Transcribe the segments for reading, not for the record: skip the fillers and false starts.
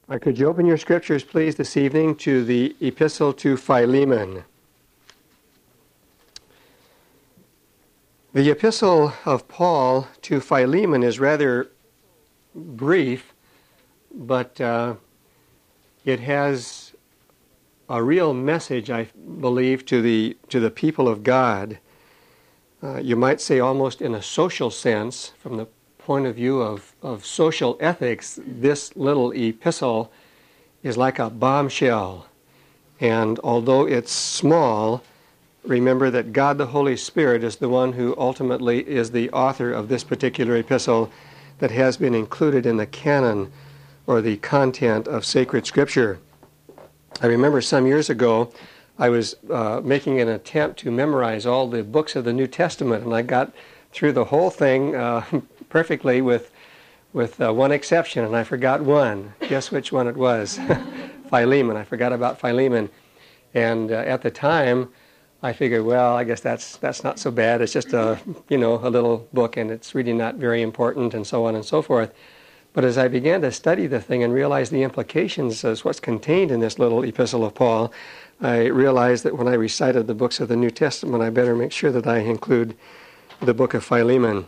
Could you open your scriptures, please, this evening to the Epistle to Philemon? The Epistle of Paul to Philemon is rather brief, but it has a real message, I believe, to the people of God. You might say almost in a social sense, from the point of view of social ethics, this little epistle is like a bombshell. And although it's small, remember that God the Holy Spirit is the one who ultimately is the author of this particular epistle that has been included in the canon or the content of sacred Scripture. I remember some years ago I was making an attempt to memorize all the books of the New Testament, and I got through the whole thing perfectly with one exception, and I forgot one. Guess which one it was? Philemon. I forgot about Philemon. And at the time, I figured, well, I guess that's not so bad. It's just a little book, and it's really not very important, and so on and so forth. But as I began to study the thing and realize the implications as what's contained in this little epistle of Paul, I realized that when I recited the books of the New Testament, I better make sure that I include the book of Philemon.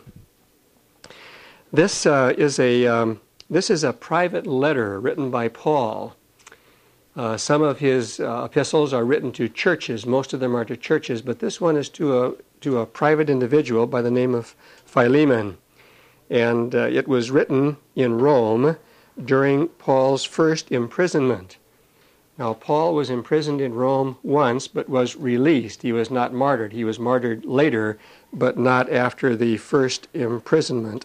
This is a private letter written by Paul. Some of his epistles are written to churches. Most of them are to churches, but this one is to a private individual by the name of Philemon. And it was written in Rome during Paul's first imprisonment. Now, Paul was imprisoned in Rome once, but was released. He was not martyred. He was martyred later, but not after the first imprisonment.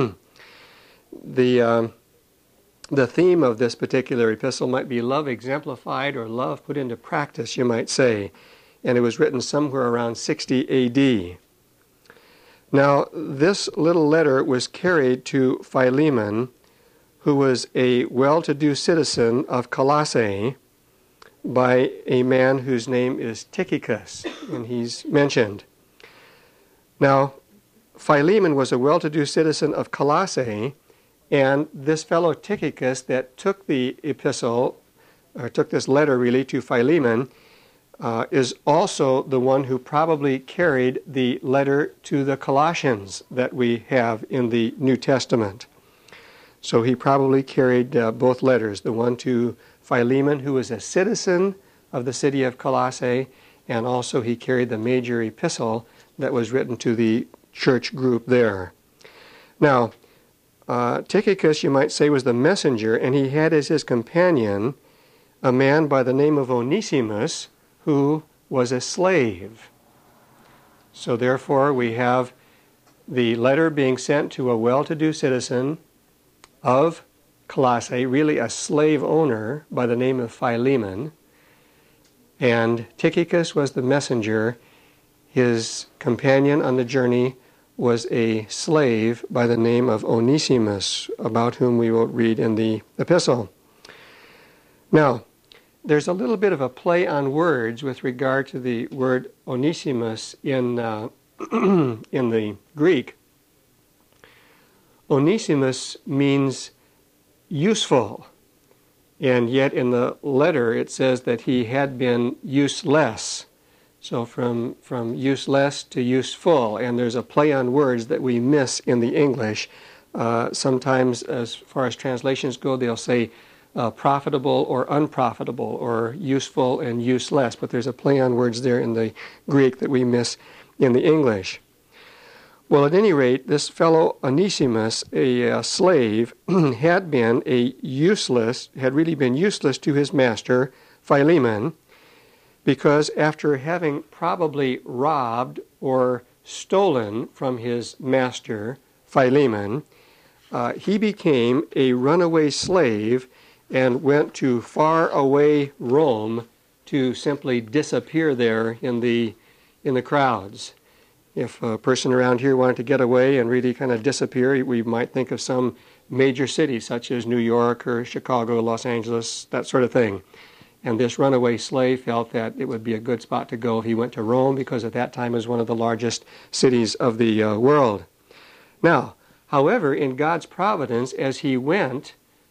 The theme of this particular epistle might be love exemplified or love put into practice, you might say. And it was written somewhere around 60 A.D. Now, this little letter was carried to Philemon, who was a well-to-do citizen of Colossae, by a man whose name is Tychicus, and he's mentioned. Now, Philemon was a well-to-do citizen of Colossae, and this fellow Tychicus that took the epistle, or took this letter really to Philemon, is also the one who probably carried the letter to the Colossians that we have in the New Testament. So he probably carried both letters, the one to Philemon, who was a citizen of the city of Colossae, and also he carried the major epistle that was written to the church group there. Now, Tychicus, you might say, was the messenger, and he had as his companion a man by the name of Onesimus, who was a slave. So therefore, we have the letter being sent to a well-to-do citizen of Colossae, really a slave owner by the name of Philemon, and Tychicus was the messenger. His companion on the journey was a slave by the name of Onesimus, about whom we will read in the epistle. Now, there's a little bit of a play on words with regard to the word Onesimus in the Greek. Onesimus means useful, and yet in the letter it says that he had been useless. So from useless to useful, and there's a play on words that we miss in the English. Sometimes, as far as translations go, they'll say profitable or unprofitable, or useful and useless, but there's a play on words there in the Greek that we miss in the English. Well, at any rate, this fellow Onesimus, a slave, had really been useless to his master, Philemon, because after having probably robbed or stolen from his master, Philemon, he became a runaway slave and went to far away Rome to simply disappear there in the crowds. If a person around here wanted to get away and really kind of disappear, we might think of some major cities such as New York or Chicago, Los Angeles, that sort of thing. And this runaway slave felt that it would be a good spot to go if he went to Rome, because at that time it was one of the largest cities of the world. Now, however, in God's providence, as he went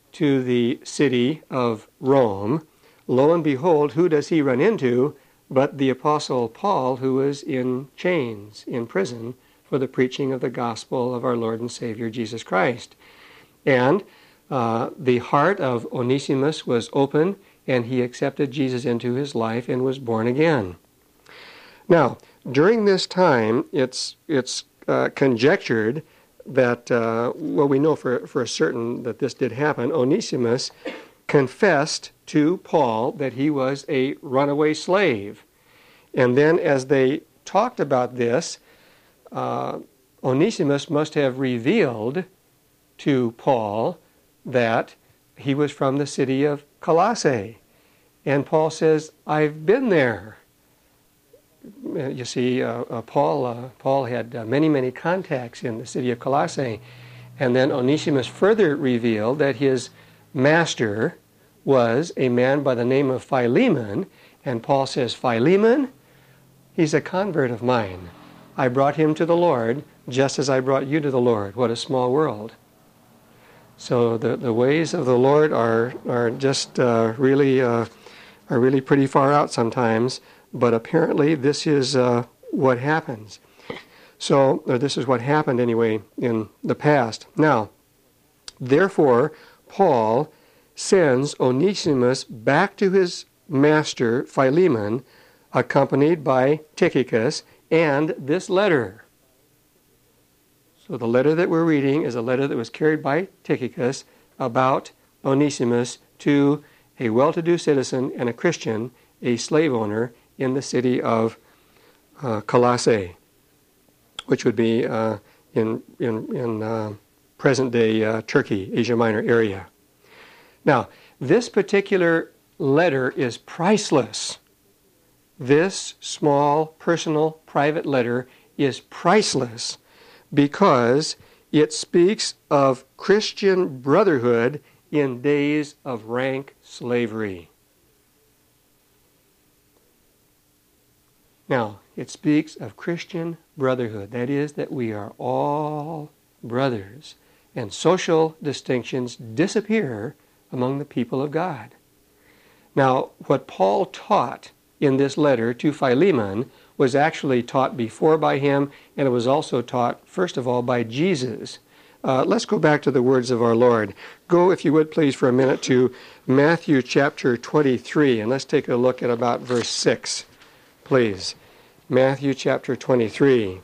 to the city of Rome. Lo and behold, who does he run into but the Apostle Paul, who was in chains, in prison, for the preaching of the gospel of our Lord and Savior Jesus Christ. And the heart of Onesimus was open, and he accepted Jesus into his life and was born again. Now, during this time, it's conjectured that, we know for certain that this did happen. Onesimus confessed to Paul that he was a runaway slave. And then as they talked about this, Onesimus must have revealed to Paul that he was from the city of Colossae. And Paul says, I've been there. You see, Paul had many contacts in the city of Colossae. And then Onesimus further revealed that his master was a man by the name of Philemon. And Paul says, Philemon, he's a convert of mine. I brought him to the Lord just as I brought you to the Lord. What a small world. So the ways of the Lord are just really pretty far out sometimes. But apparently this is what happens. So, or this is what happened anyway in the past. Now, therefore, Paul sends Onesimus back to his master, Philemon, accompanied by Tychicus, and this letter. So the letter that we're reading is a letter that was carried by Tychicus about Onesimus to a well-to-do citizen and a Christian, a slave owner, in the city of Colossae, which would be in present-day Turkey, Asia Minor area. Now, this particular letter is priceless. This small, personal, private letter is priceless because it speaks of Christian brotherhood in days of rank slavery. Now, it speaks of Christian brotherhood. That is, that we are all brothers, and social distinctions disappear among the people of God. Now, what Paul taught in this letter to Philemon was actually taught before by him, and it was also taught, first of all, by Jesus. Let's go back to the words of our Lord. Go, if you would please, for a minute to Matthew chapter 23, and let's take a look at about verse 6. Please. Matthew chapter 23.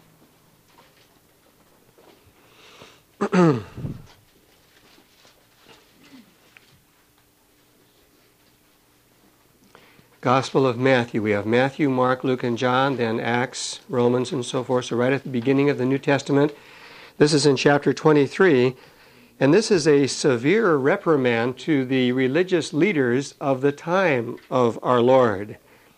Gospel of Matthew. We have Matthew, Mark, Luke, and John, then Acts, Romans, and so forth. So right at the beginning of the New Testament, this is in chapter 23, and this is a severe reprimand to the religious leaders of the time of our Lord.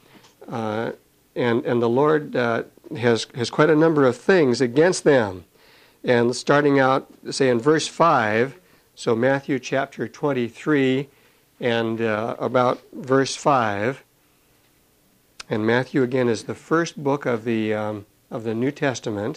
And the Lord has quite a number of things against them. And starting out, say, in verse 5, so Matthew chapter 23 and about verse 5, and Matthew, again, is the first book of the New Testament.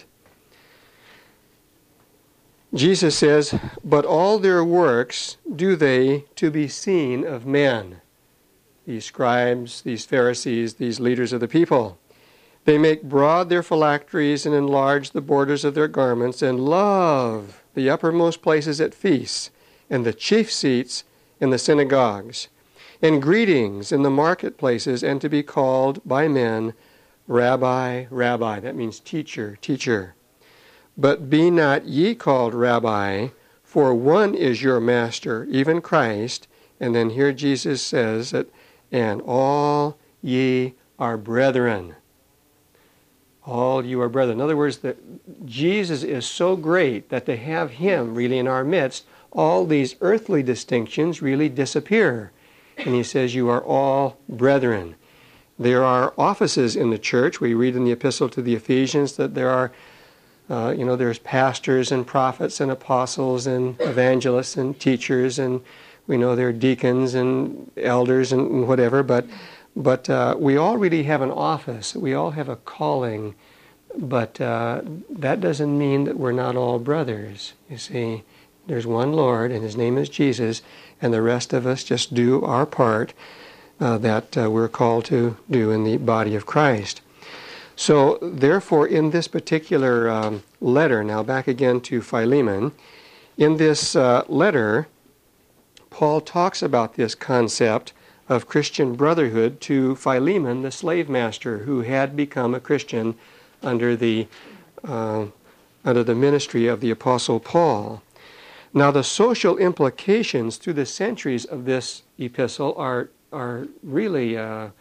Jesus says, "But all their works do they to be seen of men." These scribes, these Pharisees, these leaders of the people. "They make broad their phylacteries and enlarge the borders of their garments and love the uppermost places at feasts and the chief seats in the synagogues and greetings in the marketplaces and to be called by men, Rabbi, Rabbi." That means teacher, teacher. "But be not ye called Rabbi, for one is your master, even Christ." And then here Jesus says that, "And all ye are brethren." All you are brethren. In other words, that Jesus is so great that to have him really in our midst, all these earthly distinctions really disappear. And he says, you are all brethren. There are offices in the church. We read in the epistle to the Ephesians that there are, there's pastors and prophets and apostles and evangelists and teachers, and we know there are deacons and elders and whatever, but we all really have an office. We all have a calling, but that doesn't mean that we're not all brothers. You see, There's one Lord, and His name is Jesus, and the rest of us just do our part that we're called to do in the body of Christ. So, therefore, in this particular letter, now back again to Philemon, in this letter, Paul talks about this concept of Christian brotherhood to Philemon, the slave master, who had become a Christian under the ministry of the Apostle Paul. Now, the social implications through the centuries of this epistle are really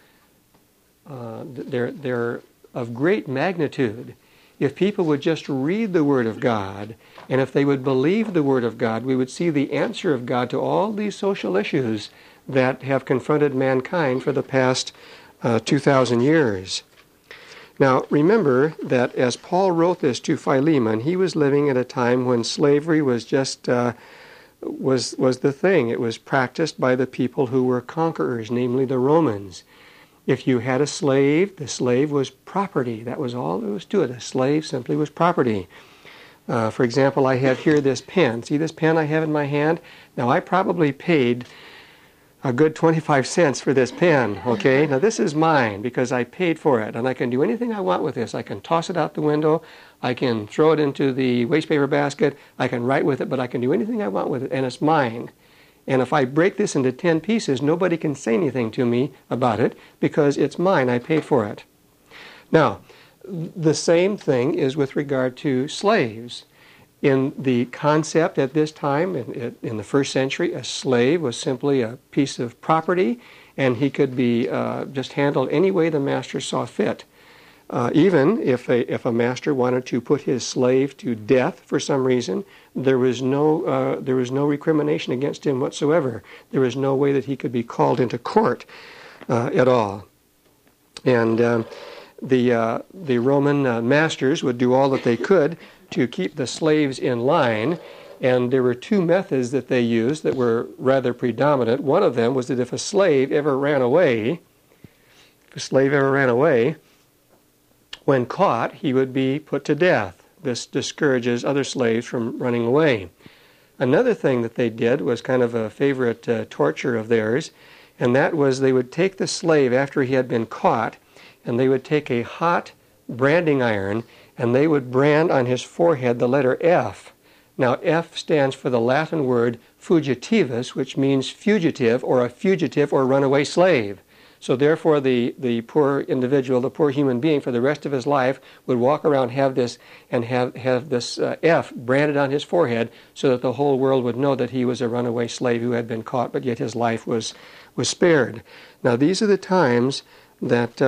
they're of great magnitude. If people would just read the Word of God, and if they would believe the Word of God, we would see the answer of God to all these social issues that have confronted mankind for the past 2,000 years. Now, remember that as Paul wrote this to Philemon, he was living at a time when slavery was just was the thing. It was practiced by the people who were conquerors, namely the Romans. If you had a slave, the slave was property. That was all there was to it. A slave simply was property. For example, I have here this pen. See this pen I have in my hand? Now, I probably paid a good 25 cents for this pen, okay? Now, this is mine because I paid for it, and I can do anything I want with this. I can toss it out the window. I can throw it into the waste paper basket. I can write with it, but I can do anything I want with it, and it's mine. And if I break this into 10 pieces, nobody can say anything to me about it because it's mine. I paid for it. Now, the same thing is with regard to slaves. In the concept at this time, in the first century, a slave was simply a piece of property, and he could be just handled any way the master saw fit. Even if a master wanted to put his slave to death for some reason, there was no recrimination against him whatsoever. There was no way that he could be called into court at all. And the Roman masters would do all that they could to keep the slaves in line, and there were two methods that they used that were rather predominant. One of them was that if a slave ever ran away, when caught, he would be put to death. This discourages other slaves from running away. Another thing that they did was kind of a favorite torture of theirs, and that was they would take the slave after he had been caught, and they would take a hot branding iron, and they would brand on his forehead the letter F. Now, F stands for the Latin word fugitivus, which means fugitive or a fugitive or runaway slave. So therefore, the poor individual, the poor human being, for the rest of his life would walk around have this F branded on his forehead so that the whole world would know that he was a runaway slave who had been caught, but yet his life was spared. Now, these are the times that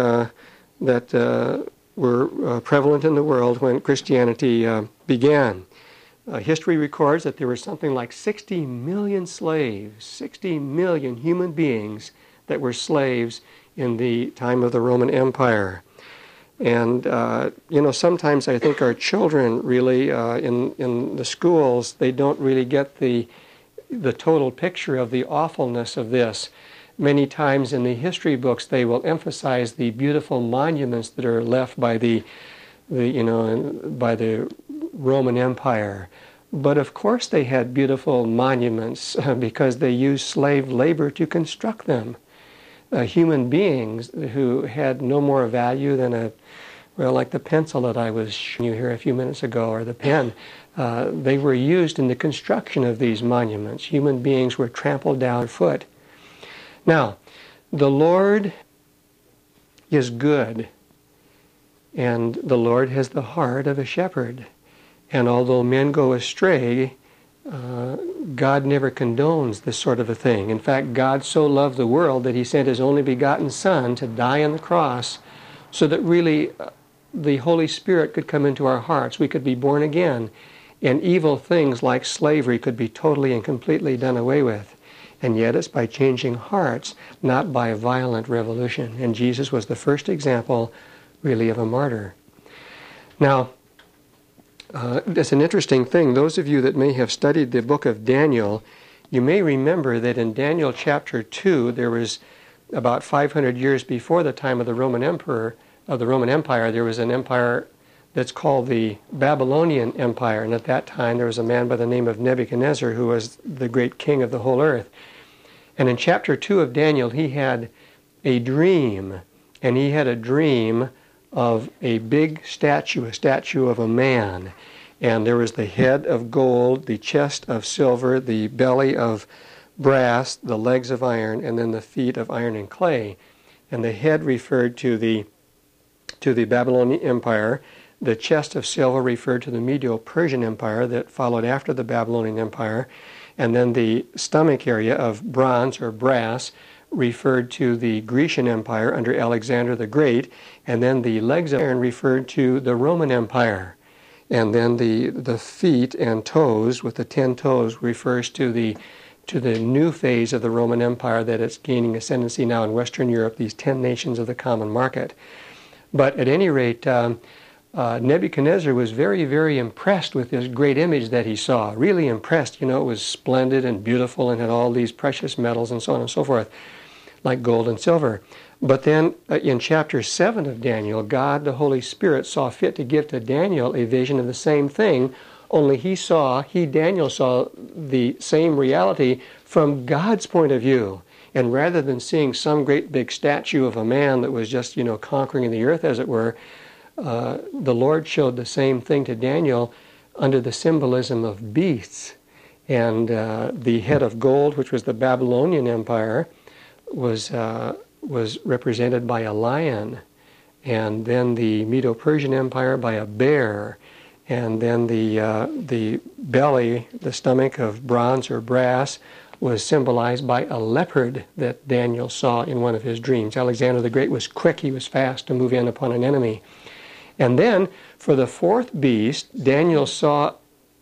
were prevalent in the world when Christianity began. History records that there were something like 60 million slaves, 60 million human beings that were slaves in the time of the Roman Empire. And, sometimes I think our children really, in the schools, they don't really get the total picture of the awfulness of this. Many times in the history books, they will emphasize the beautiful monuments that are left by the Roman Empire. But of course they had beautiful monuments because they used slave labor to construct them. Human beings who had no more value than like the pencil that I was showing you here a few minutes ago, or the pen, they were used in the construction of these monuments. Human beings were trampled down foot. Now, the Lord is good, and the Lord has the heart of a shepherd. And although men go astray, God never condones this sort of a thing. In fact, God so loved the world that He sent His only begotten Son to die on the cross so that really the Holy Spirit could come into our hearts. We could be born again, and evil things like slavery could be totally and completely done away with. And yet it's by changing hearts, not by violent revolution. And Jesus was the first example, really, of a martyr. Now, it's an interesting thing. Those of you that may have studied the book of Daniel, you may remember that in Daniel chapter 2, there was about 500 years before the time of the Roman Empire, there was an empire that's called the Babylonian Empire. And at that time there was a man by the name of Nebuchadnezzar who was the great king of the whole earth. And in chapter 2 of Daniel, he had a dream. And he had a dream of a big statue, a statue of a man. And there was the head of gold, the chest of silver, the belly of brass, the legs of iron, and then the feet of iron and clay. And the head referred to the Babylonian Empire. The chest of silver referred to the Medo-Persian Empire that followed after the Babylonian Empire. And then the stomach area of bronze or brass referred to the Grecian Empire under Alexander the Great. And then the legs of iron referred to the Roman Empire. And then the feet and toes, with the 10 toes, refers to the new phase of the Roman Empire that is gaining ascendancy now in Western Europe, these 10 nations of the common market. But at any rate, Nebuchadnezzar was very, very impressed with this great image that he saw. Really impressed. You know, it was splendid and beautiful and had all these precious metals and so on and so forth, like gold and silver. But then in chapter 7 of Daniel, God, the Holy Spirit, saw fit to give to Daniel a vision of the same thing, only Daniel saw the same reality from God's point of view. And rather than seeing some great big statue of a man that was just, conquering the earth, as it were, the Lord showed the same thing to Daniel under the symbolism of beasts. And the head of gold, which was the Babylonian Empire, was represented by a lion, and then the Medo-Persian Empire by a bear, and then the belly, the stomach of bronze or brass, was symbolized by a leopard that Daniel saw in one of his dreams. Alexander the Great was quick, he was fast to move in upon an enemy. And then for the fourth beast, Daniel saw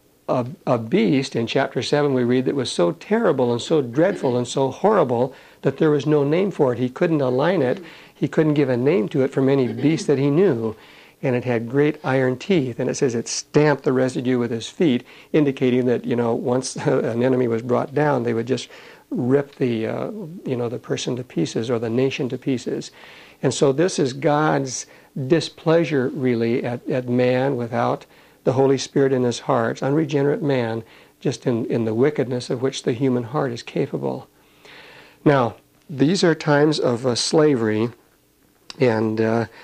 a beast, in chapter 7 we read, that was so terrible and so dreadful and so horrible that there was no name for it. He couldn't align it. He couldn't give a name to it from any beast that he knew. And it had great iron teeth. And it says it stamped the residue with his feet, indicating that, once an enemy was brought down, they would just rip the person to pieces, or the nation to pieces. And so this is God's displeasure, really, at man without the Holy Spirit in his heart, unregenerate man, just in the wickedness of which the human heart is capable. Now, these are times of slavery, and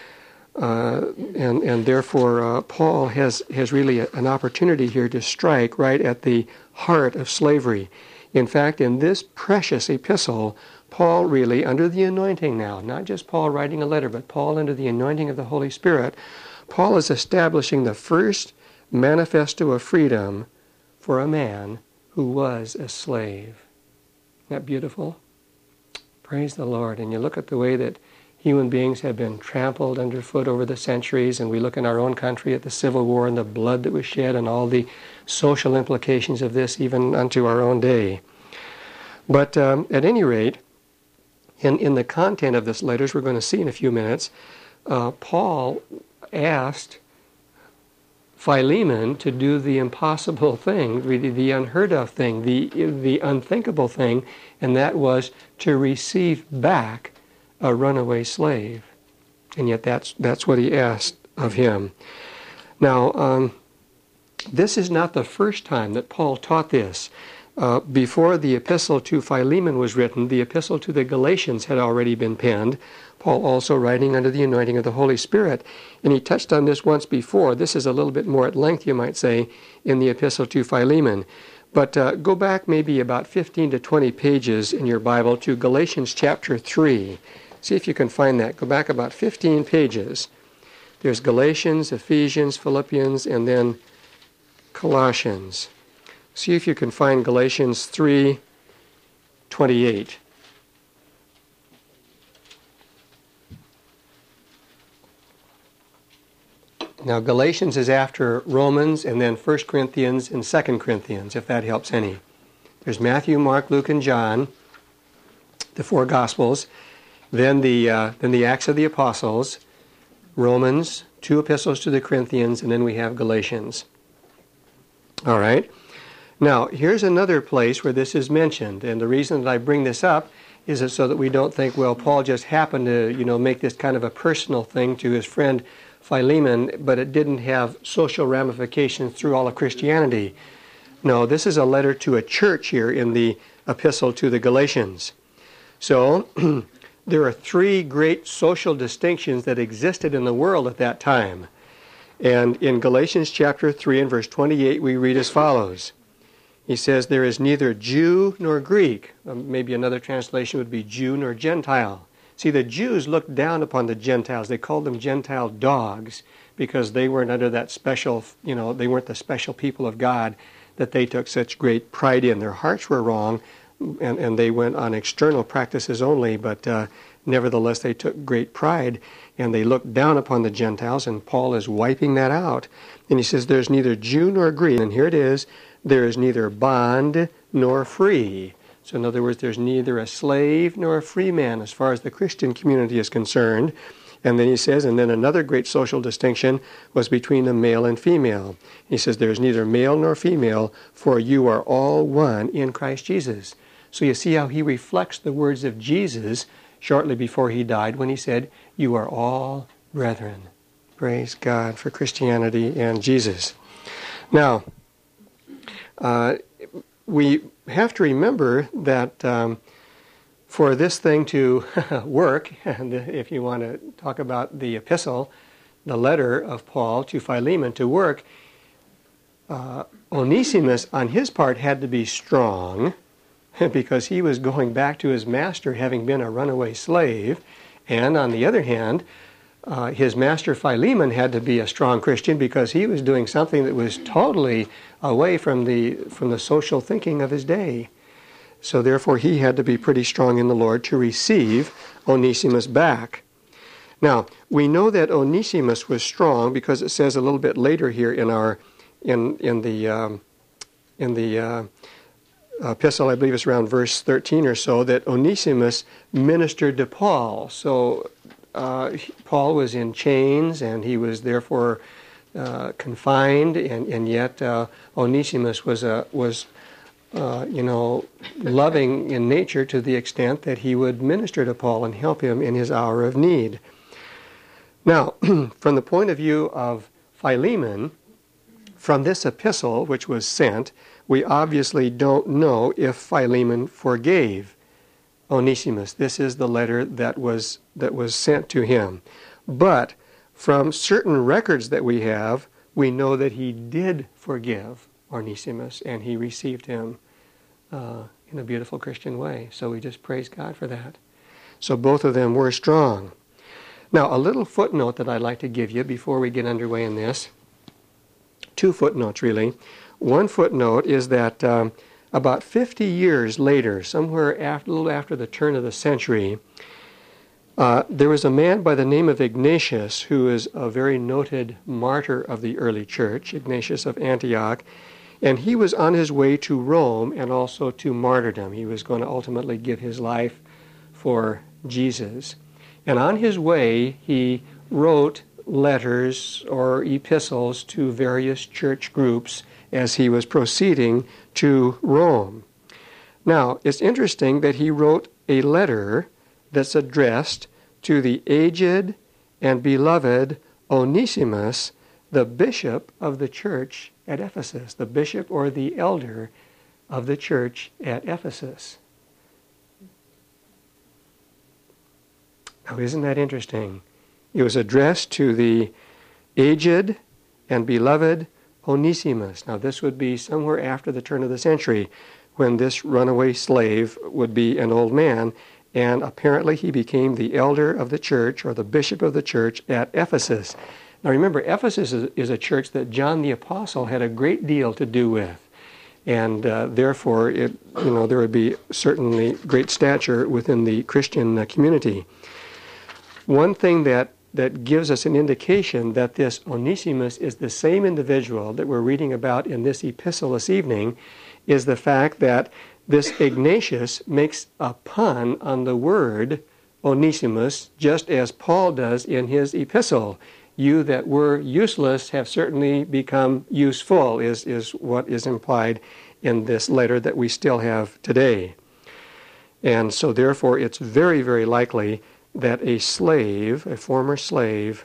therefore Paul has really an opportunity here to strike right at the heart of slavery. In fact, in this precious epistle, Paul really, under the anointing now, not just Paul writing a letter, but Paul under the anointing of the Holy Spirit, Paul is establishing the first manifesto of freedom for a man who was a slave. Isn't that beautiful? Praise the Lord. And you look at the way that human beings have been trampled underfoot over the centuries, and we look in our own country at the Civil War and the blood that was shed and all the social implications of this even unto our own day. But at any rate, in the content of this letter, as we're going to see in a few minutes, Paul asked Philemon to do the impossible thing, the unheard of thing, the unthinkable thing, and that was to receive back a runaway slave. And yet that's what he asked of him. Now, this is not the first time that Paul taught this. Before the epistle to Philemon was written, the epistle to the Galatians had already been penned, Paul also writing under the anointing of the Holy Spirit. And he touched on this once before. This is a little bit more at length, you might say, in the epistle to Philemon. But go back maybe about 15 to 20 pages in your Bible to Galatians chapter 3. See if you can find that. Go back about 15 pages. There's Galatians, Ephesians, Philippians, and then Colossians. See if you can find Galatians 3:28. Now, Galatians is after Romans and then 1 Corinthians and 2 Corinthians, if that helps any. There's Matthew, Mark, Luke, and John, the four Gospels. Then the Acts of the Apostles, Romans, 2 epistles to the Corinthians, and then we have Galatians. All right. Now, here's another place where this is mentioned, and the reason that I bring this up is so that we don't think, well, Paul just happened to, make this kind of a personal thing to his friend Philemon, but it didn't have social ramifications through all of Christianity. No, this is a letter to a church here in the epistle to the Galatians. So there are three great social distinctions that existed in the world at that time. And in Galatians chapter 3 and verse 28, we read as follows. He says, there is neither Jew nor Greek. Maybe another translation would be Jew nor Gentile. See, the Jews looked down upon the Gentiles. They called them Gentile dogs because they weren't under that special, they weren't the special people of God that they took such great pride in. Their hearts were wrong, and they went on external practices only, but nevertheless they took great pride, and they looked down upon the Gentiles, and Paul is wiping that out. And he says, there's neither Jew nor Greek. And here it is, there is neither bond nor free. So in other words, there's neither a slave nor a free man as far as the Christian community is concerned. And then he says, and then another great social distinction was between the male and female. He says, there is neither male nor female, for you are all one in Christ Jesus. So you see how he reflects the words of Jesus shortly before he died when he said, you are all brethren. Praise God for Christianity and Jesus. Now, we have to remember that for this thing to work, and if you want to talk about the epistle, the letter of Paul to Philemon to work, Onesimus on his part had to be strong because he was going back to his master having been a runaway slave, and on the other hand, his master Philemon had to be a strong Christian because he was doing something that was totally away from the social thinking of his day. So therefore he had to be pretty strong in the Lord to receive Onesimus back. Now, we know that Onesimus was strong because it says a little bit later here in the epistle, I believe it's around verse 13 or so, that Onesimus ministered to Paul. So Paul was in chains, and he was therefore confined, and yet Onesimus was loving in nature to the extent that he would minister to Paul and help him in his hour of need. Now, from the point of view of Philemon, from this epistle which was sent, we obviously don't know if Philemon forgave Onesimus. This is the letter that was sent to him. But from certain records that we have, we know that he did forgive Onesimus, and he received him in a beautiful Christian way. So we just praise God for that. So both of them were strong. Now, a little footnote that I'd like to give you before we get underway in this. Two footnotes, really. One footnote is that about 50 years later, somewhere a little after the turn of the century, there was a man by the name of Ignatius, who is a very noted martyr of the early church, Ignatius of Antioch, and he was on his way to Rome and also to martyrdom. He was going to ultimately give his life for Jesus. And on his way, he wrote letters or epistles to various church groups as he was proceeding to Rome. Now, it's interesting that he wrote a letter that's addressed to the aged and beloved Onesimus, the bishop of the church at Ephesus, the bishop or the elder of the church at Ephesus. Now, isn't that interesting? It was addressed to the aged and beloved Onesimus. Now, this would be somewhere after the turn of the century when this runaway slave would be an old man, and apparently he became the elder of the church or the bishop of the church at Ephesus. Now, remember, Ephesus is a church that John the Apostle had a great deal to do with, and therefore there would be certainly great stature within the Christian community. One thing that gives us an indication that this Onesimus is the same individual that we're reading about in this epistle this evening is the fact that this Ignatius makes a pun on the word Onesimus, just as Paul does in his epistle. You that were useless have certainly become useful, is what is implied in this letter that we still have today. And so therefore it's very, very likely that a slave, a former slave,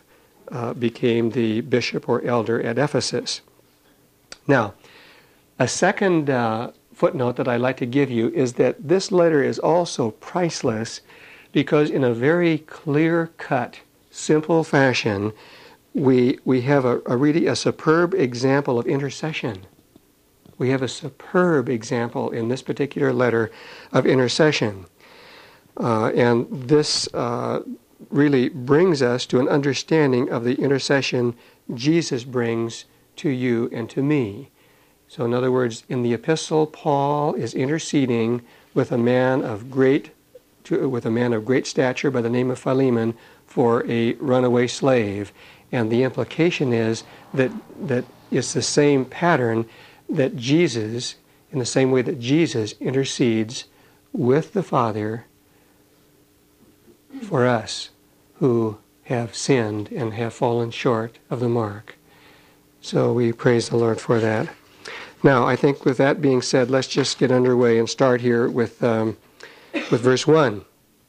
became the bishop or elder at Ephesus. Now, a second footnote that I'd like to give you is that this letter is also priceless because in a very clear-cut, simple fashion, we have really a superb example of intercession. We have a superb example in this particular letter of intercession. And this really brings us to an understanding of the intercession Jesus brings to you and to me. So in other words, in the epistle, Paul is interceding with a man of great stature by the name of Philemon for a runaway slave. And the implication is that it's the same pattern that Jesus, in the same way that Jesus intercedes with the Father for us who have sinned and have fallen short of the mark. So we praise the Lord for that. Now, I think with that being said, let's just get underway and start here with verse 1.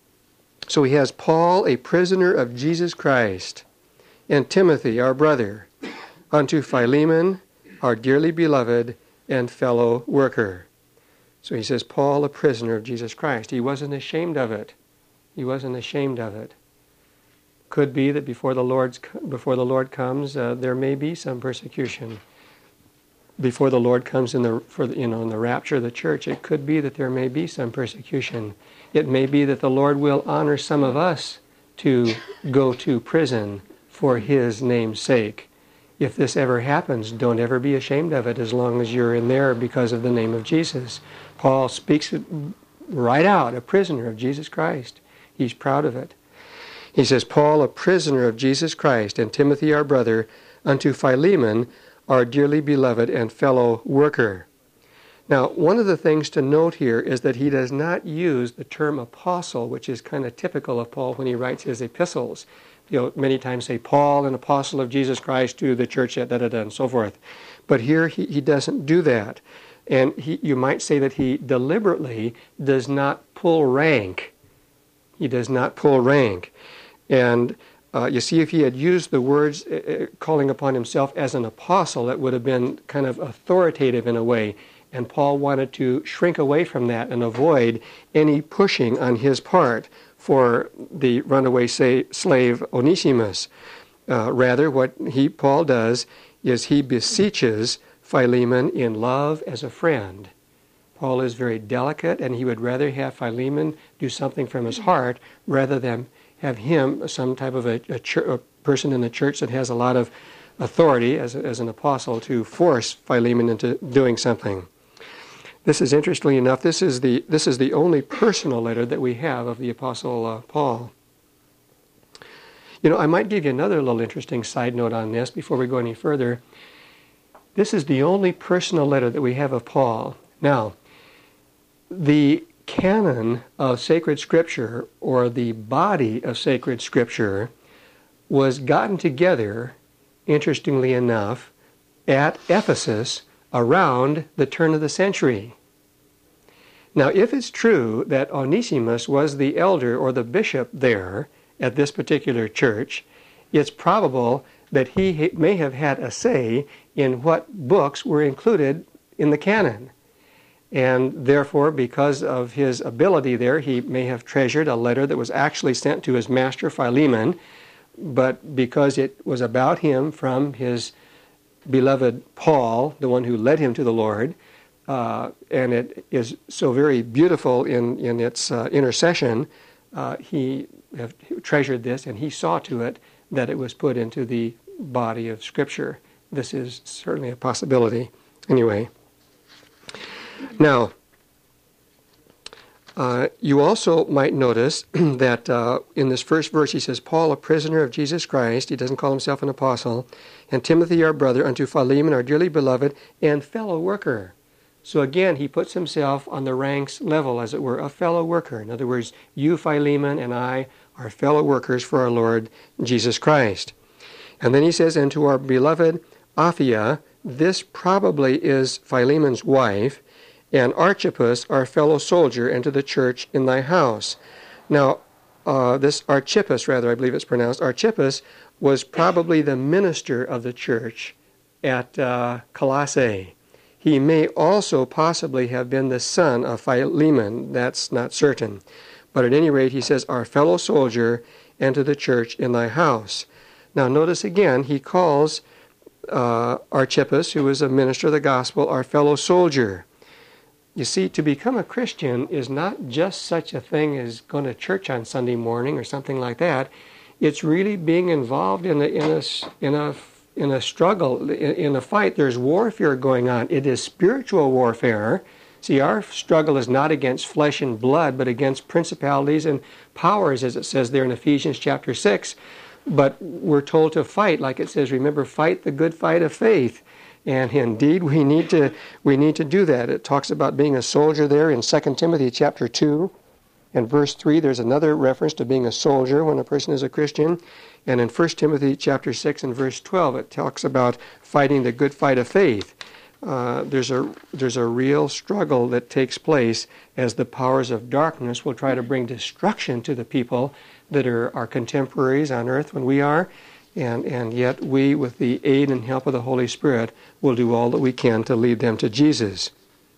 So he has Paul, a prisoner of Jesus Christ, and Timothy, our brother, unto Philemon, our dearly beloved and fellow worker. So he says, Paul, a prisoner of Jesus Christ. He wasn't ashamed of it. He wasn't ashamed of it. Could be that before the Lord comes, there may be some persecution. Before the Lord comes in the rapture of the church, it could be that there may be some persecution. It may be that the Lord will honor some of us to go to prison for His name's sake. If this ever happens, don't ever be ashamed of it as long as you're in there because of the name of Jesus. Paul speaks it right out, a prisoner of Jesus Christ. He's proud of it. He says, Paul, a prisoner of Jesus Christ, and Timothy, our brother, unto Philemon, our dearly beloved and fellow worker. Now, one of the things to note here is that he does not use the term apostle, which is kind of typical of Paul when he writes his epistles. Many times say, Paul, an apostle of Jesus Christ to the church at da-da-da, and so forth. But here he doesn't do that. And you might say that he deliberately does not pull rank. He does not pull rank. And you see, if he had used the words calling upon himself as an apostle, that would have been kind of authoritative in a way. And Paul wanted to shrink away from that and avoid any pushing on his part for the runaway slave Onesimus. Rather, what Paul does is he beseeches Philemon in love as a friend. Paul is very delicate, and he would rather have Philemon do something from his heart rather than have him, some type of a person in the church that has a lot of authority as an apostle, to force Philemon into doing something. This is, interestingly enough, this is the only personal letter that we have of the Apostle Paul. I might give you another little interesting side note on this before we go any further. This is the only personal letter that we have of Paul. Now, the canon of sacred Scripture, or the body of sacred Scripture, was gotten together, interestingly enough, at Ephesus around the turn of the century. Now, if it's true that Onesimus was the elder or the bishop there at this particular church, it's probable that he may have had a say in what books were included in the canon. And therefore, because of his ability there, he may have treasured a letter that was actually sent to his master Philemon, but because it was about him from his beloved Paul, the one who led him to the Lord, and it is so very beautiful in its intercession, he treasured this, and he saw to it that it was put into the body of Scripture. This is certainly a possibility. Anyway. Now, you also might notice that in this first verse he says, Paul, a prisoner of Jesus Christ, he doesn't call himself an apostle, and Timothy, our brother, unto Philemon, our dearly beloved, and fellow worker. So again, he puts himself on the ranks level, as it were, a fellow worker. In other words, you, Philemon, and I are fellow workers for our Lord Jesus Christ. And then he says, and to our beloved Apphia, this probably is Philemon's wife, and Archippus, our fellow soldier, and to the church in thy house. Now, this Archippus, rather, I believe it's pronounced, Archippus was probably the minister of the church at Colossae. He may also possibly have been the son of Philemon. That's not certain. But at any rate, he says, our fellow soldier, and to the church in thy house. Now notice again, he calls Archippus, who is a minister of the gospel, our fellow soldier. You see, to become a Christian is not just such a thing as going to church on Sunday morning or something like that. It's really being involved in a struggle, in a fight. There's warfare going on. It is spiritual warfare. See, our struggle is not against flesh and blood, but against principalities and powers, as it says there in Ephesians chapter 6. But we're told to fight, like it says, remember, fight the good fight of faith. And indeed, we need to do that. It talks about being a soldier there in 2 Timothy chapter 2. And verse 3, there's another reference to being a soldier when a person is a Christian. And in 1 Timothy chapter 6 and verse 12, it talks about fighting the good fight of faith. There's a real struggle that takes place as the powers of darkness will try to bring destruction to the people that are our contemporaries on earth when we are. And yet we, with the aid and help of the Holy Spirit, will do all that we can to lead them to Jesus.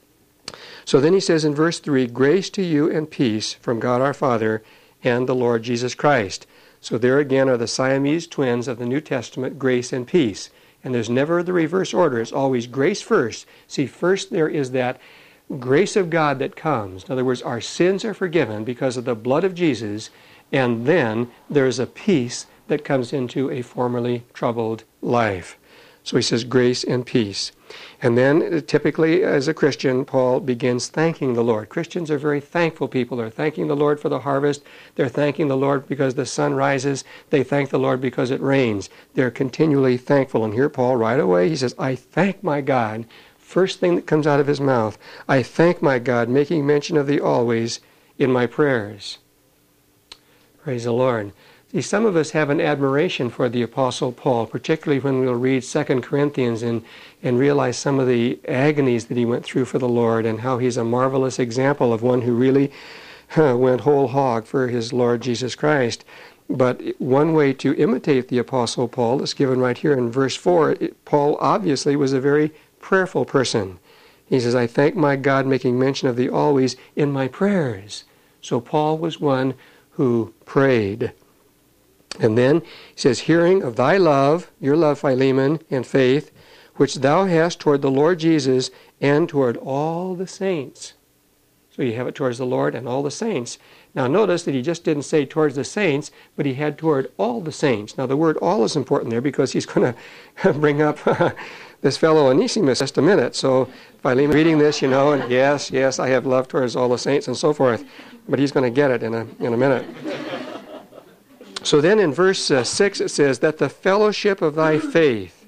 So then he says in verse 3, grace to you and peace from God our Father and the Lord Jesus Christ. So there again are the Siamese twins of the New Testament, grace and peace. And there's never the reverse order. It's always grace first. See, first there is that grace of God that comes. In other words, our sins are forgiven because of the blood of Jesus. And then there's a peace that comes into a formerly troubled life. So he says grace and peace. And then typically as a Christian, Paul begins thanking the Lord. Christians are very thankful people. They're thanking the Lord for the harvest. They're thanking the Lord because the sun rises. They thank the Lord because it rains. They're continually thankful. And here Paul right away, he says, I thank my God. First thing that comes out of his mouth, I thank my God, making mention of thee always in my prayers. Praise the Lord. See, some of us have an admiration for the Apostle Paul, particularly when we'll read 2 Corinthians and realize some of the agonies that he went through for the Lord and how he's a marvelous example of one who really went whole hog for his Lord Jesus Christ. But one way to imitate the Apostle Paul is given right here in verse 4. Paul obviously was a very prayerful person. He says, I thank my God, making mention of thee always in my prayers. So Paul was one who prayed. And then he says, hearing of thy love, your love, Philemon, and faith, which thou hast toward the Lord Jesus and toward all the saints. So you have it towards the Lord and all the saints. Now notice that he just didn't say towards the saints, but he had toward all the saints. Now the word all is important there because he's going to bring up this fellow Onesimus in just a minute. So Philemon reading this, and yes, I have love towards all the saints and so forth. But he's going to get it in a minute. So then in verse 6 it says, that the fellowship of thy faith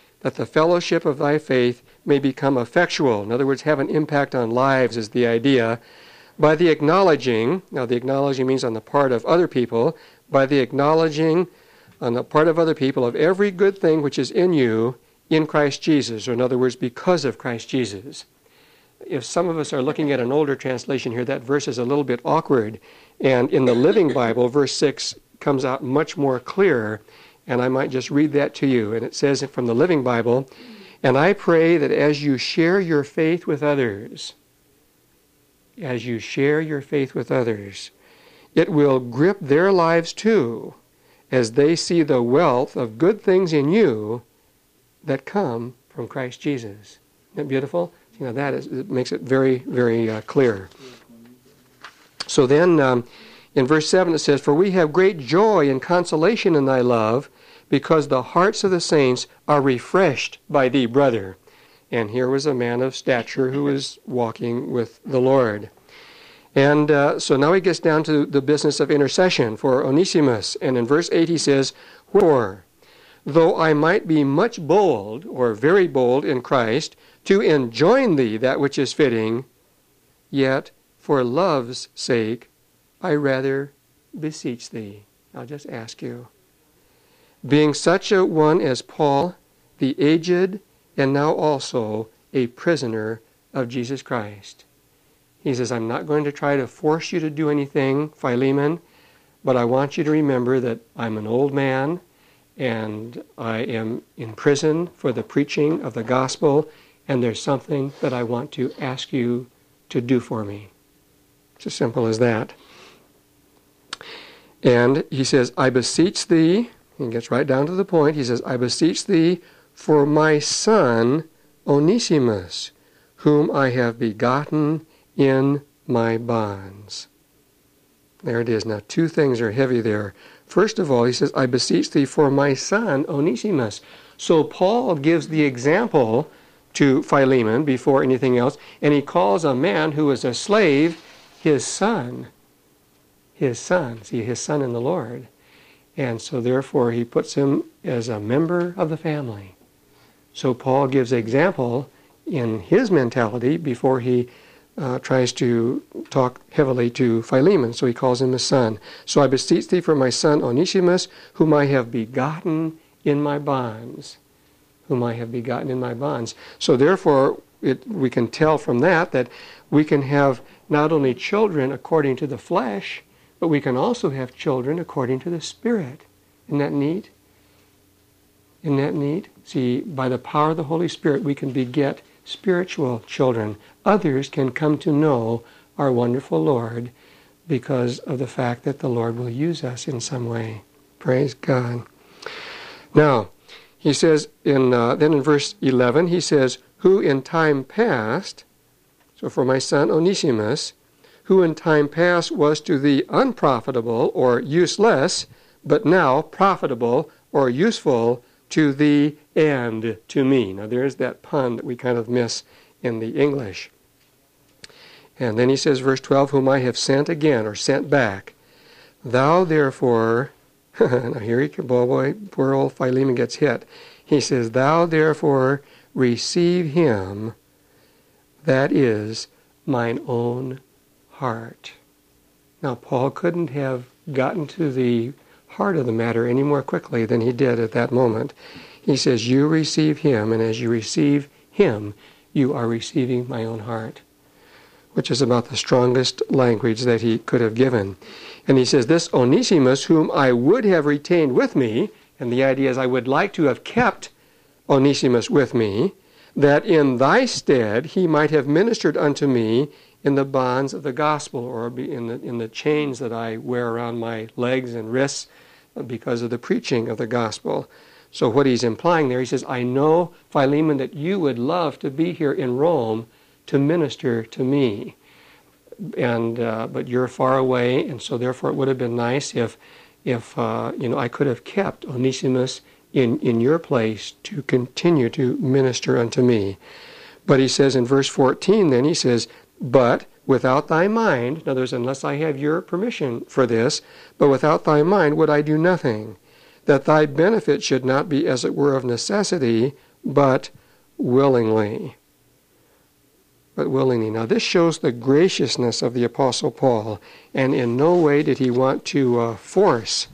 may become effectual. In other words, have an impact on lives is the idea. By the acknowledging, now the acknowledging means on the part of other people, by the acknowledging on the part of other people of every good thing which is in you in Christ Jesus, or in other words, because of Christ Jesus. If some of us are looking at an older translation here, that verse is a little bit awkward. And in the Living Bible, verse 6 comes out much more clear, and I might just read that to you. And it says from the Living Bible, and I pray that as you share your faith with others, it will grip their lives too, as they see the wealth of good things in you that come from Christ Jesus. Isn't that beautiful? It makes it very, very clear. So then, in verse 7 it says, for we have great joy and consolation in thy love, because the hearts of the saints are refreshed by thee, brother. And here was a man of stature who was walking with the Lord. And so now he gets down to the business of intercession for Onesimus. And in verse 8 he says, wherefore, though I might be much bold, or very bold in Christ, to enjoin thee that which is fitting, yet for love's sake I rather beseech thee. I'll just ask you. Being such a one as Paul, the aged, and now also a prisoner of Jesus Christ. He says, I'm not going to try to force you to do anything, Philemon, but I want you to remember that I'm an old man, and I am in prison for the preaching of the gospel, and there's something that I want to ask you to do for me. It's as simple as that. And he says, I beseech thee, he gets right down to the point, he says, I beseech thee for my son Onesimus, whom I have begotten in my bonds. There it is. Now, two things are heavy there. First of all, he says, I beseech thee for my son Onesimus. So Paul gives the example to Philemon before anything else, and he calls a man who is a slave his son. His son. See, his son in the Lord. And so therefore he puts him as a member of the family. So Paul gives example in his mentality before he tries to talk heavily to Philemon. So he calls him his son. So I beseech thee for my son Onesimus, whom I have begotten in my bonds. Whom I have begotten in my bonds. So therefore we can tell from that we can have not only children according to the flesh, but we can also have children according to the Spirit. Isn't that neat? Isn't that neat? See, by the power of the Holy Spirit, we can beget spiritual children. Others can come to know our wonderful Lord because of the fact that the Lord will use us in some way. Praise God. Now, he says, then in verse 11, he says, who in time past, so for my son Onesimus, who in time past was to thee unprofitable or useless, but now profitable or useful to thee and to me. Now there's that pun that we kind of miss in the English. And then he says, verse 12, whom I have sent again, or sent back. Thou therefore, now here he can, boy, poor old Philemon gets hit. He says, thou therefore receive him that is mine own heart. Now Paul couldn't have gotten to the heart of the matter any more quickly than he did at that moment. He says, you receive him, and as you receive him, you are receiving my own heart, which is about the strongest language that he could have given. And he says, this Onesimus, whom I would have retained with me, and the idea is I would like to have kept Onesimus with me, that in thy stead he might have ministered unto me in the bonds of the gospel, or in the chains that I wear around my legs and wrists because of the preaching of the gospel. So what he's implying there, he says, I know, Philemon, that you would love to be here in Rome to minister to me. And but you're far away, and so therefore it would have been nice if I could have kept Onesimus in your place to continue to minister unto me. But he says in verse 14, then he says, but without thy mind, in other words, unless I have your permission for this, but without thy mind would I do nothing, that thy benefit should not be as it were of necessity, but willingly. But willingly. Now this shows the graciousness of the Apostle Paul, and in no way did he want to force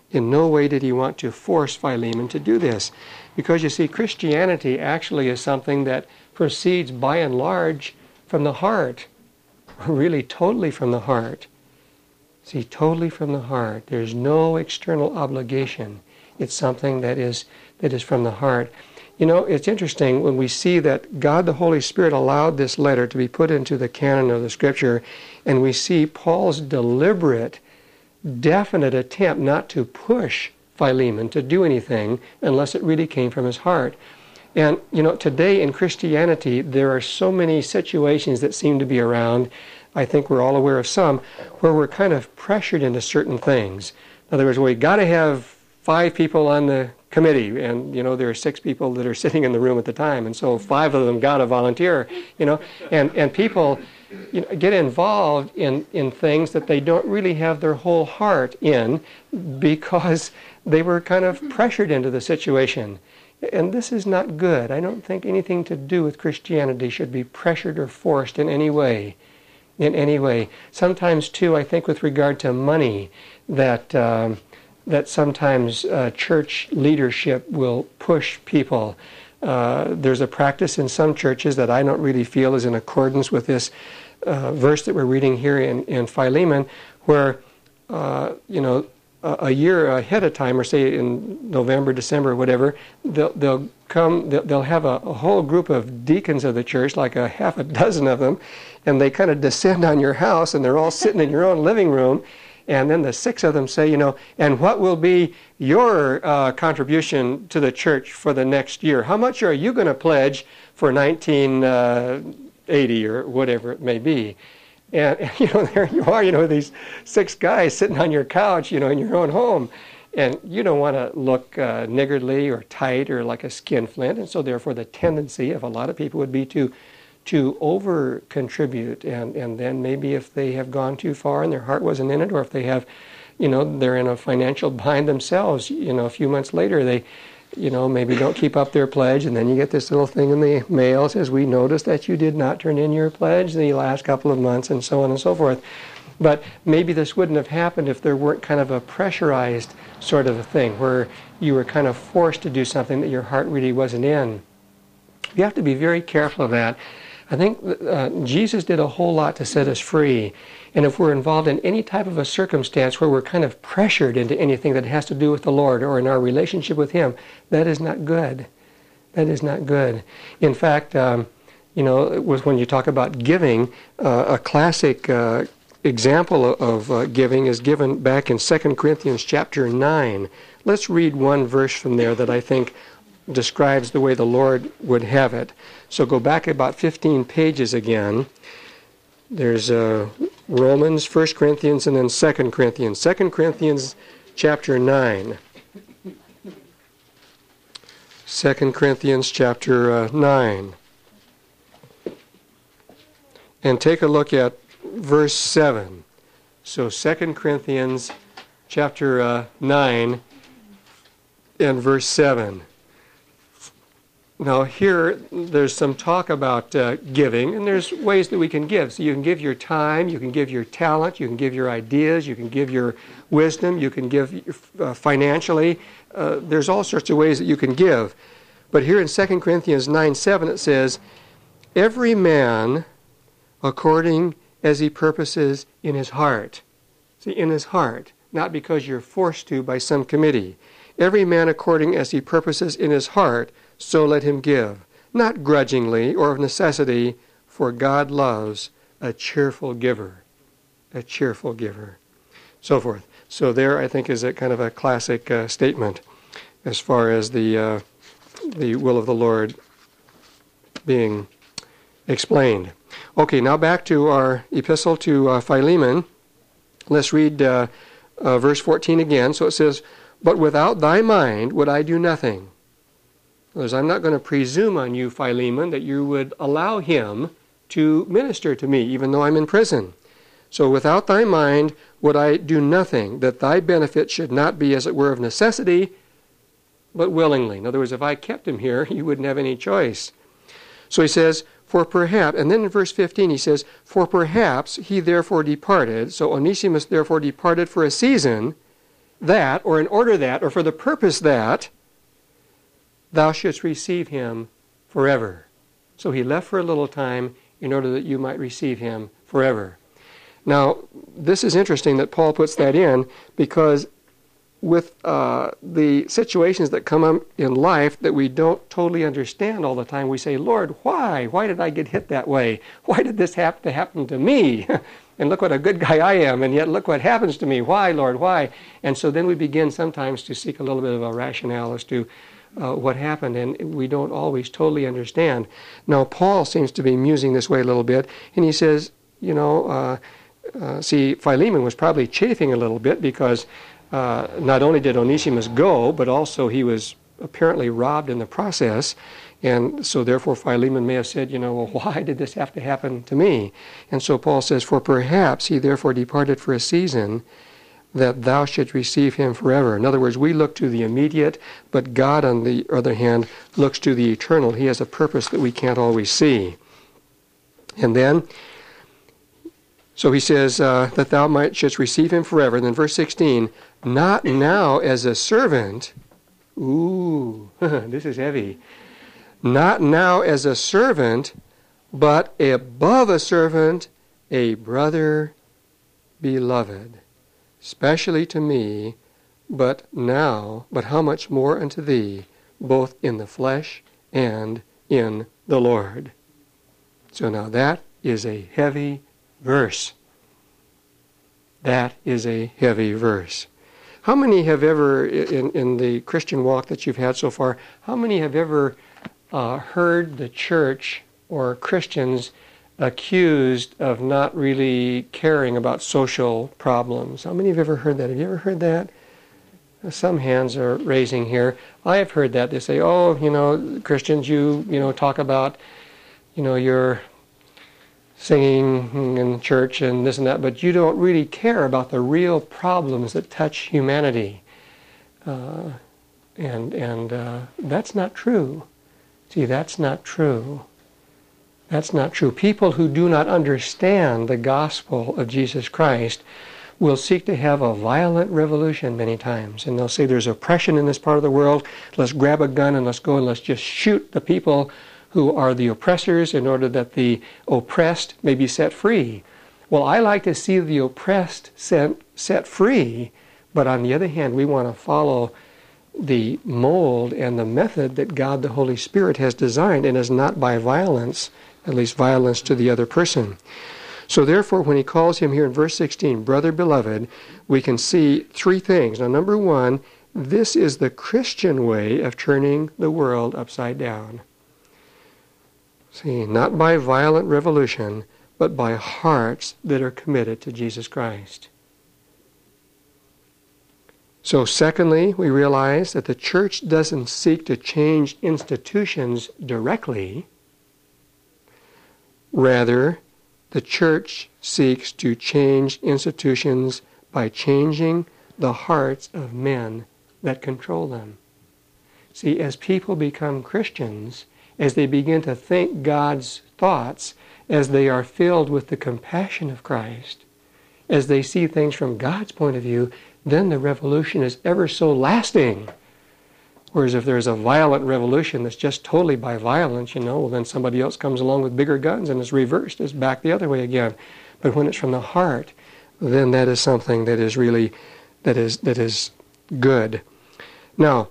Philemon to do this. Because you see, Christianity actually is something that proceeds by and large from the heart, really totally from the heart. See, totally from the heart. There's no external obligation. It's something that is from the heart. You know, it's interesting when we see that God the Holy Spirit allowed this letter to be put into the canon of the Scripture, and we see Paul's deliberate, definite attempt not to push Philemon to do anything unless it really came from his heart. And, you know, today in Christianity, there are so many situations that seem to be around, I think we're all aware of some, where we're kind of pressured into certain things. In other words, we got to have 5 people on the committee, and, you know, there are 6 people that are sitting in the room at the time, and so 5 of them got to volunteer, you know, and people get involved in things that they don't really have their whole heart in because they were kind of pressured into the situation. And this is not good. I don't think anything to do with Christianity should be pressured or forced in any way. In any way. Sometimes, too, I think with regard to money, that sometimes church leadership will push people. There's a practice in some churches that I don't really feel is in accordance with this verse that we're reading here in Philemon, where a year ahead of time, or say in November, December, whatever, they'll have a whole group of deacons of the church, like a half a dozen of them, and they kind of descend on your house, and they're all sitting in your own living room, and then the 6 of them say, and what will be your contribution to the church for the next year? How much are you going to pledge for 1980 or whatever it may be? And there you are, these 6 guys sitting on your couch, in your own home. And you don't want to look niggardly or tight or like a skinflint. And so therefore the tendency of a lot of people would be to over contribute. And then maybe if they have gone too far and their heart wasn't in it, or if they have, they're in a financial bind themselves, a few months later they, maybe don't keep up their pledge, and then you get this little thing in the mail that says, we noticed that you did not turn in your pledge the last couple of months, and so on and so forth. But maybe this wouldn't have happened if there weren't kind of a pressurized sort of a thing, where you were kind of forced to do something that your heart really wasn't in. You have to be very careful of that. I think Jesus did a whole lot to set us free. And if we're involved in any type of a circumstance where we're kind of pressured into anything that has to do with the Lord or in our relationship with Him, that is not good. That is not good. In fact, when you talk about giving, a classic example of giving is given back in 2 Corinthians chapter 9. Let's read one verse from there that I think describes the way the Lord would have it. So go back about 15 pages again. There's Romans, 1 Corinthians, and then 2 Corinthians. 2 Corinthians chapter 9. 2 Corinthians chapter 9. And take a look at verse 7. So 2 Corinthians chapter 9 and verse 7. Now here, there's some talk about giving, and there's ways that we can give. So you can give your time, you can give your talent, you can give your ideas, you can give your wisdom, you can give financially. There's all sorts of ways that you can give. But here in 2 Corinthians 9:7 it says, every man according as he purposes in his heart. See, in his heart, not because you're forced to by some committee. Every man according as he purposes in his heart, so let him give, not grudgingly or of necessity, for God loves a cheerful giver. A cheerful giver. So forth. So there, I think, is a kind of a classic statement as far as the will of the Lord being explained. Okay, now back to our epistle to Philemon. Let's read verse 14 again. So it says, but without thy mind would I do nothing. Because I'm not going to presume on you, Philemon, that you would allow him to minister to me, even though I'm in prison. So without thy mind would I do nothing, that thy benefit should not be, as it were, of necessity, but willingly. In other words, if I kept him here, you wouldn't have any choice. So he says, for perhaps, and then in verse 15 he says, for perhaps he therefore departed, so Onesimus therefore departed for a season, that, or in order that, or for the purpose that, thou shouldst receive him forever. So he left for a little time in order that you might receive him forever. Now, this is interesting that Paul puts that in, because with the situations that come up in life that we don't totally understand all the time, we say, Lord, why? Why did I get hit that way? Why did this have to happen to me? And look what a good guy I am, and yet look what happens to me. Why, Lord, why? And so then we begin sometimes to seek a little bit of a rationale as to what happened, and we don't always totally understand. Now, Paul seems to be musing this way a little bit, and he says, see, Philemon was probably chafing a little bit because not only did Onesimus go, but also he was apparently robbed in the process, and so therefore Philemon may have said, well, why did this have to happen to me? And so Paul says, for perhaps he therefore departed for a season, that thou shouldst receive him forever. In other words, we look to the immediate, but God, on the other hand, looks to the eternal. He has a purpose that we can't always see. And then, so he says, that thou shouldst receive him forever. And then verse 16, not now as a servant. Ooh, this is heavy. Not now as a servant, but above a servant, a brother beloved. specially to me, but how much more unto thee, both in the flesh and in the Lord. So now that is a heavy verse. That is a heavy verse. How many have ever, in the Christian walk that you've had so far, how many have ever heard the church or Christians accused of not really caring about social problems? How many have ever heard that? Have you ever heard that? Some hands are raising here. I have heard that. They say, oh, Christians, you talk about, your singing in church and this and that, but you don't really care about the real problems that touch humanity. And that's not true. See, that's not true. That's not true. People who do not understand the gospel of Jesus Christ will seek to have a violent revolution many times. And they'll say there's oppression in this part of the world. Let's grab a gun and let's go and let's just shoot the people who are the oppressors in order that the oppressed may be set free. Well, I like to see the oppressed set free, but on the other hand, we want to follow the mold and the method that God the Holy Spirit has designed, and is not by violence, at least violence to the other person. So therefore, when he calls him here in verse 16, brother beloved, we can see three things. Now, number one, this is the Christian way of turning the world upside down. See, not by violent revolution, but by hearts that are committed to Jesus Christ. So secondly, we realize that the church doesn't seek to change institutions directly. Rather, the church seeks to change institutions by changing the hearts of men that control them. See, as people become Christians, as they begin to think God's thoughts, as they are filled with the compassion of Christ, as they see things from God's point of view, then the revolution is ever so lasting. Whereas if there's a violent revolution that's just totally by violence, well, then somebody else comes along with bigger guns and it's reversed. It's back the other way again. But when it's from the heart, then that is something that is really, that is good. Now,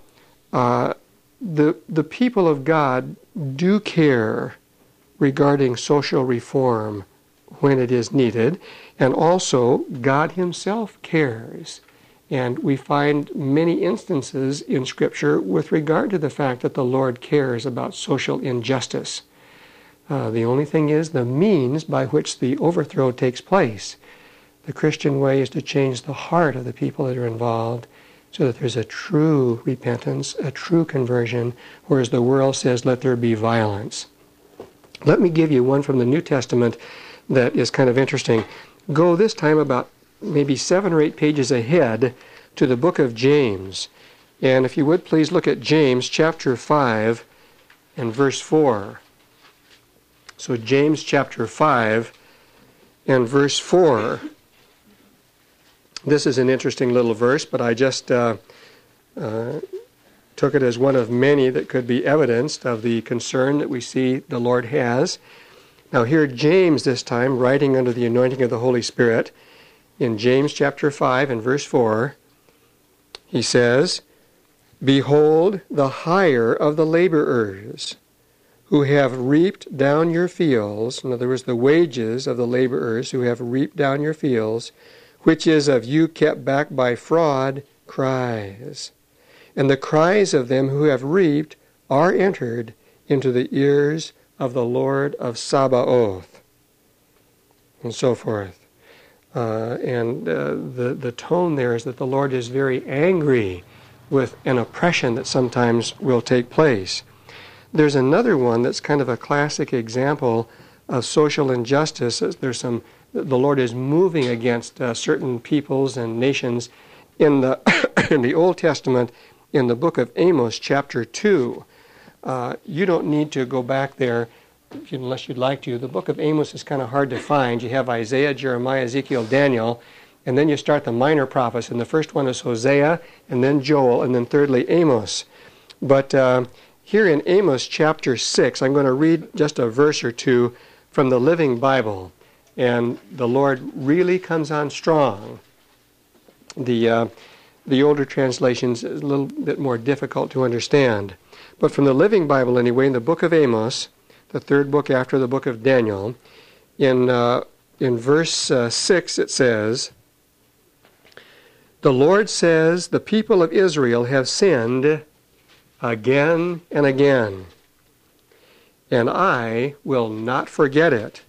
the people of God do care regarding social reform when it is needed, and also God himself cares. And we find many instances in Scripture with regard to the fact that the Lord cares about social injustice. The only thing is the means by which the overthrow takes place. The Christian way is to change the heart of the people that are involved so that there's a true repentance, a true conversion, whereas the world says, let there be violence. Let me give you one from the New Testament that is kind of interesting. Go this time about maybe 7 or 8 pages ahead to the book of James. And if you would, please look at James chapter 5 and verse 4. So James chapter 5 and verse 4. This is an interesting little verse, but I just took it as one of many that could be evidenced of the concern that we see the Lord has. Now here James this time, writing under the anointing of the Holy Spirit, in James chapter 5 and verse 4, he says, behold the hire of the laborers, who have reaped down your fields, in other words, the wages of the laborers who have reaped down your fields, which is of you kept back by fraud, cries. And the cries of them who have reaped are entered into the ears of the Lord of Sabaoth, and so forth. The tone there is that the Lord is very angry with an oppression that sometimes will take place. There's another one that's kind of a classic example of social injustice. The Lord is moving against certain peoples and nations in the Old Testament, in the book of Amos, chapter 2. You don't need to go back there unless you'd like to. The book of Amos is kind of hard to find. You have Isaiah, Jeremiah, Ezekiel, Daniel, and then you start the minor prophets. And the first one is Hosea, and then Joel, and then thirdly Amos. But here in Amos chapter 6, I'm going to read just a verse or two from the Living Bible. And the Lord really comes on strong The older translations is a little bit more difficult to understand. But from the Living Bible anyway, in the book of Amos, the third book after the book of Daniel, in verse 6 it says, "The Lord says, the people of Israel have sinned again and again, and I will not forget it.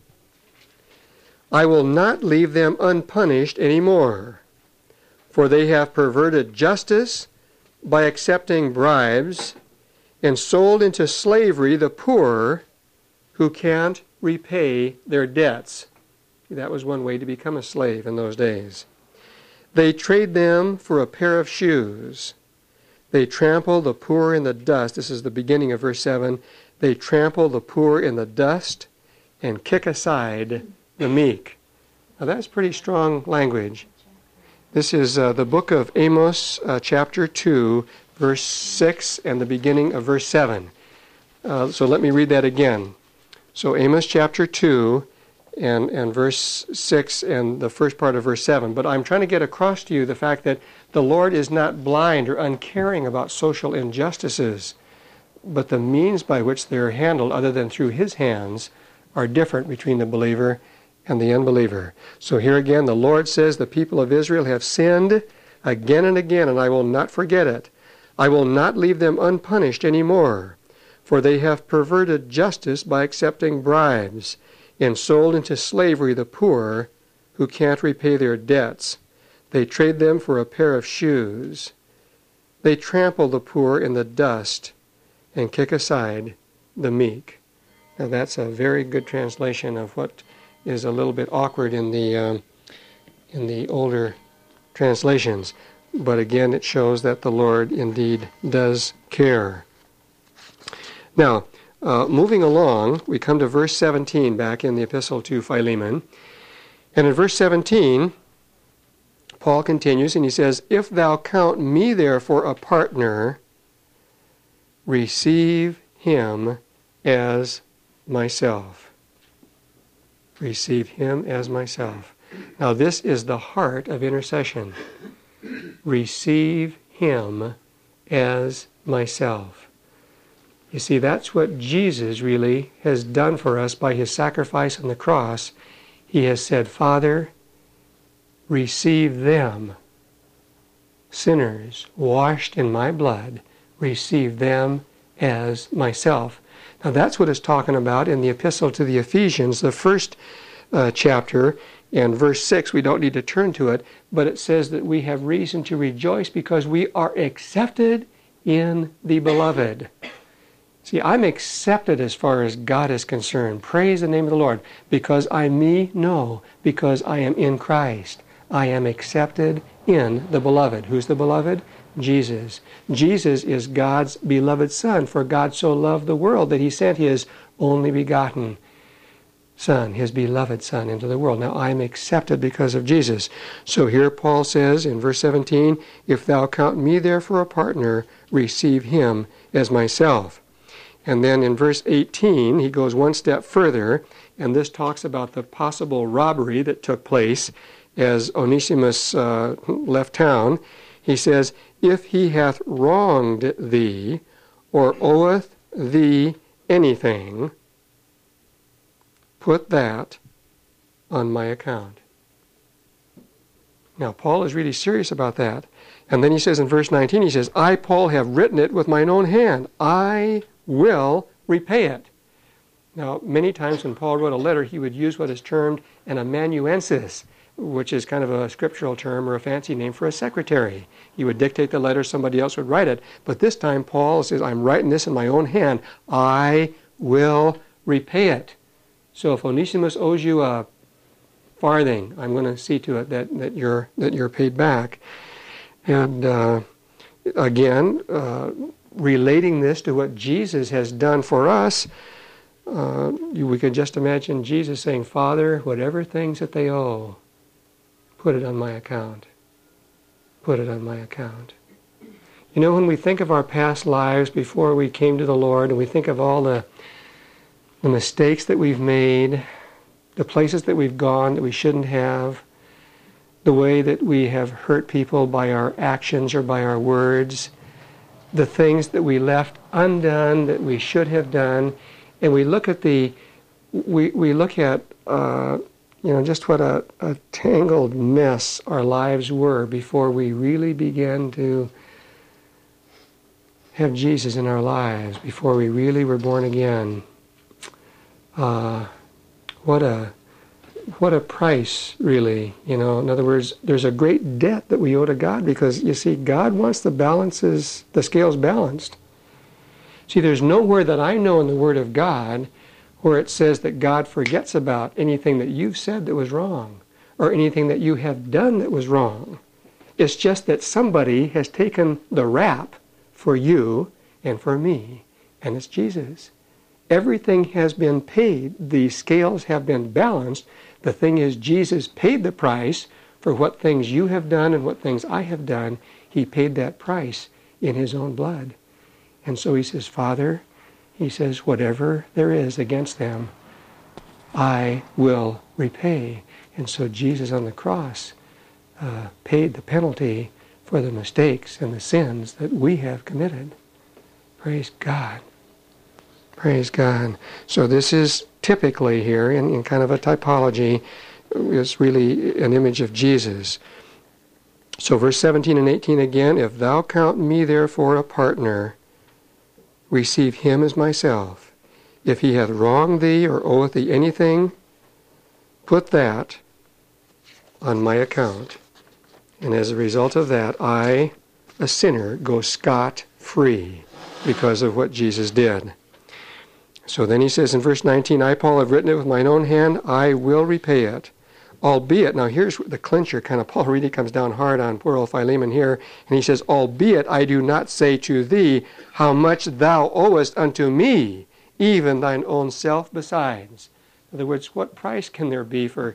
I will not leave them unpunished anymore, for they have perverted justice by accepting bribes and sold into slavery the poor who can't repay their debts." That was one way to become a slave in those days. "They trade them for a pair of shoes. They trample the poor in the dust." This is the beginning of verse 7. "They trample the poor in the dust and kick aside the meek." Now that's pretty strong language. This is the book of Amos, chapter 2, verse 6, and the beginning of verse 7. So let me read that again. So Amos chapter 2 and verse 6 and the first part of verse 7. But I'm trying to get across to you the fact that the Lord is not blind or uncaring about social injustices, but the means by which they are handled, other than through His hands, are different between the believer and the unbeliever. So here again, the Lord says, the people of Israel have sinned again and again, and I will not forget it. I will not leave them unpunished anymore, for they have perverted justice by accepting bribes and sold into slavery the poor who can't repay their debts. They trade them for a pair of shoes. They trample the poor in the dust and kick aside the meek. Now that's a very good translation of what is a little bit awkward in the older translations. But again, it shows that the Lord indeed does care. Now, moving along, we come to verse 17 back in the epistle to Philemon. And in verse 17, Paul continues and he says, "If thou count me therefore a partner, receive him as myself." Receive him as myself. Now this is the heart of intercession. Receive him as myself. You see, that's what Jesus really has done for us by his sacrifice on the cross. He has said, "Father, receive them, sinners washed in my blood, receive them as myself." Now that's what it's talking about in the epistle to the Ephesians, the first chapter, and verse 6. We don't need to turn to it, but it says that we have reason to rejoice because we are accepted in the beloved. See, I'm accepted as far as God is concerned. Praise the name of the Lord. Because I'm me? No. Because I am in Christ. I am accepted in the beloved. Who's the beloved? Jesus. Jesus is God's beloved Son, for God so loved the world that he sent his only begotten Son, his beloved Son, into the world. Now I'm accepted because of Jesus. So here Paul says in verse 17, "If thou count me therefore a partner, receive him as myself." And then in verse 18, he goes one step further, and this talks about the possible robbery that took place as Onesimus left town. He says, "If he hath wronged thee, or oweth thee anything, put that on my account." Now, Paul is really serious about that. And then he says in verse 19, he says, "I, Paul, have written it with mine own hand. I will repay it." Now, many times when Paul wrote a letter, he would use what is termed an amanuensis, which is kind of a scriptural term or a fancy name for a secretary. He would dictate the letter, somebody else would write it. But this time Paul says, "I'm writing this in my own hand. I will repay it." So if Onesimus owes you a farthing, I'm going to see to it that you're paid back. And again, relating this to what Jesus has done for us, we can just imagine Jesus saying, "Father, whatever things that they owe, put it on my account. Put it on my account." You know, when we think of our past lives before we came to the Lord, and we think of all the mistakes that we've made, the places that we've gone that we shouldn't have, the way that we have hurt people by our actions or by our words, the things that we left undone that we should have done, and we look at just what a tangled mess our lives were before we really began to have Jesus in our lives, before we really were born again. What a price, really. In other words, there's a great debt that we owe to God, because, you see, God wants the scales balanced. See, there's nowhere that I know in the Word of God where it says that God forgets about anything that you've said that was wrong, or anything that you have done that was wrong. It's just that somebody has taken the rap for you and for me, and it's Jesus. Everything has been paid. The scales have been balanced. The thing is, Jesus paid the price for what things you have done and what things I have done. He paid that price in His own blood. And so He says, Father, He says, whatever there is against them, I will repay. And so Jesus on the cross paid the penalty for the mistakes and the sins that we have committed. Praise God. Praise God. So this is typically here, in kind of a typology, is really an image of Jesus. So verse 17 and 18 again, if thou count me therefore a partner, receive him as myself. If he hath wronged thee or oweth thee anything, put that on my account. And as a result of that, I, a sinner, go scot-free because of what Jesus did. So then he says in verse 19, I, Paul, have written it with mine own hand, I will repay it. Albeit, now here's the clincher, kind of, Paul really comes down hard on poor old Philemon here, and he says, albeit I do not say to thee how much thou owest unto me, even thine own self besides. In other words, what price can there be for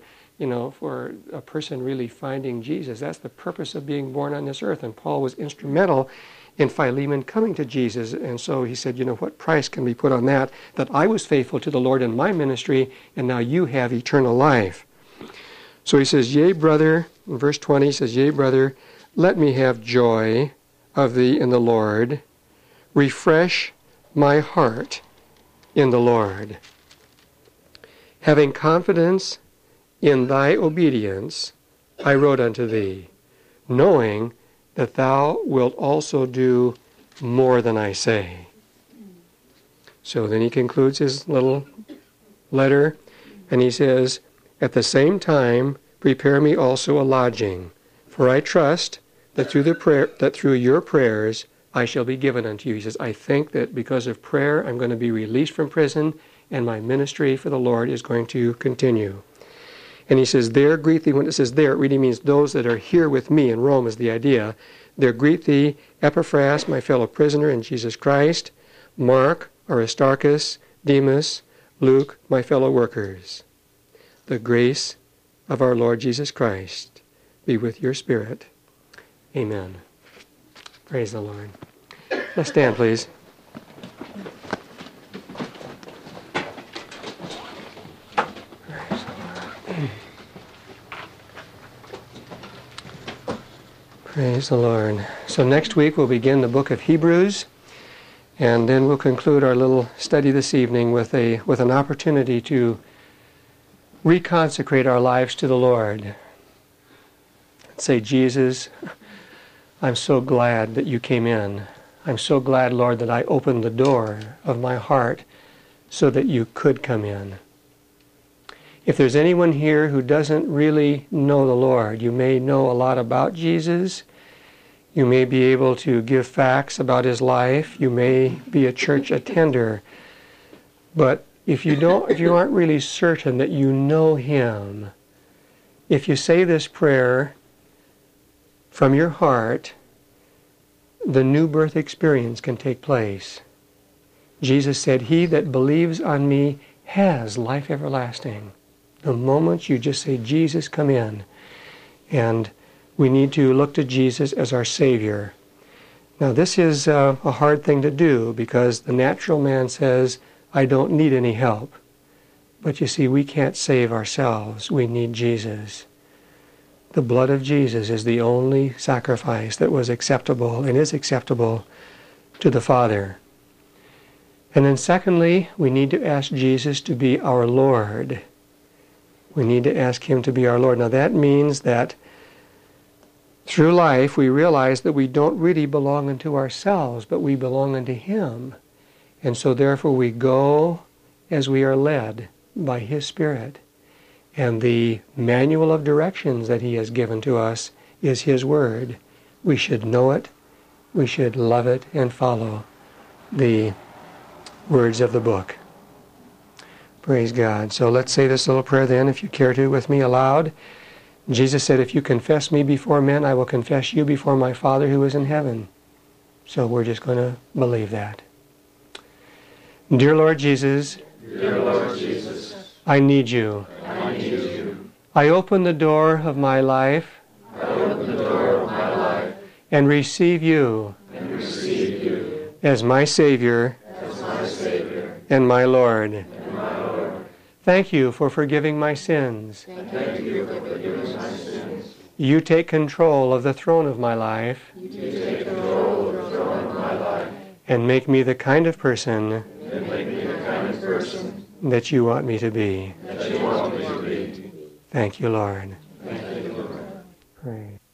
a person really finding Jesus? That's the purpose of being born on this earth, and Paul was instrumental in Philemon coming to Jesus, and so he said, what price can be put on that I was faithful to the Lord in my ministry, and now you have eternal life. So he says, yea, brother, in verse 20, he says, yea, brother, let me have joy of thee in the Lord. Refresh my heart in the Lord. Having confidence in thy obedience, I wrote unto thee, knowing that thou wilt also do more than I say. So then he concludes his little letter, and he says, at the same time, prepare me also a lodging, for I trust that through your prayers I shall be given unto you. He says, I think that because of prayer I'm going to be released from prison, and my ministry for the Lord is going to continue. And he says, there greet thee. When it says there, it really means those that are here with me in Rome is the idea. There greet thee Epaphras, my fellow prisoner in Jesus Christ, Mark, Aristarchus, Demas, Luke, my fellow workers. The grace of our Lord Jesus Christ be with your spirit. Amen. Praise the Lord. Let's stand, please. Praise the Lord. So next week we'll begin the book of Hebrews, and then we'll conclude our little study this evening with an opportunity to reconsecrate our lives to the Lord. Say, Jesus, I'm so glad that you came in. I'm so glad, Lord, that I opened the door of my heart so that you could come in. If there's anyone here who doesn't really know the Lord, you may know a lot about Jesus. You may be able to give facts about his life. You may be a church attender. But if you aren't really certain that you know him, if you say this prayer from your heart, the new birth experience can take place. Jesus said, he that believes on me has life everlasting. The moment you just say, Jesus, come in. And we need to look to Jesus as our Savior. Now this is a hard thing to do, because the natural man says, I don't need any help. But you see, we can't save ourselves. We need Jesus. The blood of Jesus is the only sacrifice that was acceptable and is acceptable to the Father. And then secondly, we need to ask Jesus to be our Lord. We need to ask Him to be our Lord. Now that means that through life we realize that we don't really belong unto ourselves, but we belong unto Him. And so therefore we go as we are led by His Spirit. And the manual of directions that He has given to us is His Word. We should know it, we should love it, and follow the words of the book. Praise God. So let's say this little prayer then, if you care to, with me aloud. Jesus said, if you confess me before men, I will confess you before my Father who is in heaven. So we're just going to believe that. Dear Lord Jesus, I need you. I open the door of my life, and receive you, as my Savior, and my Lord. Thank you for forgiving my sins. You take control of the throne of my life, and make me the kind of person that you want me to be. Thank you, Lord. Pray.